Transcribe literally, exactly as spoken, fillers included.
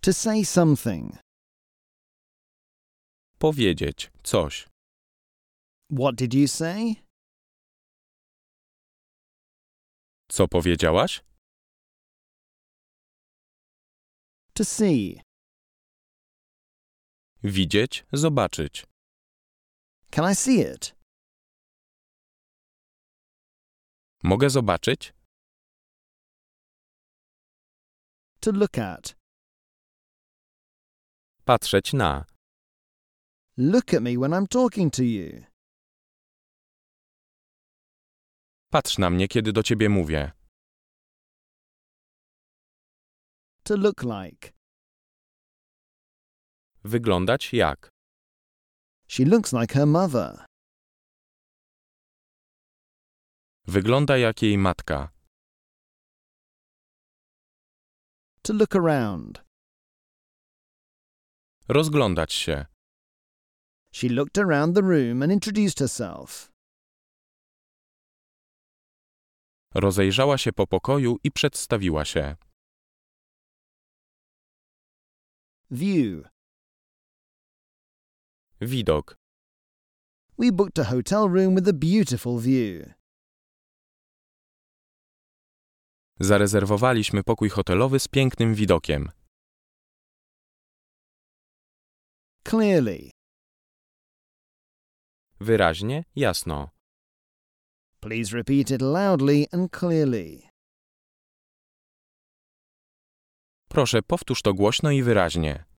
To say something. Powiedzieć coś. What did you say? Co powiedziałaś? To see. Widzieć, zobaczyć. Can I see it? Mogę zobaczyć? To look at. Patrzeć na. Look at me when I'm talking to you. Patrz na mnie, kiedy do ciebie mówię. To look like. Wyglądać jak. She looks like her mother. Wygląda jak jej matka. To look around. Rozglądać się. She looked around the room and introduced herself. Rozejrzała się po pokoju i przedstawiła się. View. Widok. We booked a hotel room with a beautiful view. Zarezerwowaliśmy pokój hotelowy z pięknym widokiem. Clearly. Wyraźnie, jasno. Please repeat it loudly and clearly. Proszę, powtórz to głośno i wyraźnie.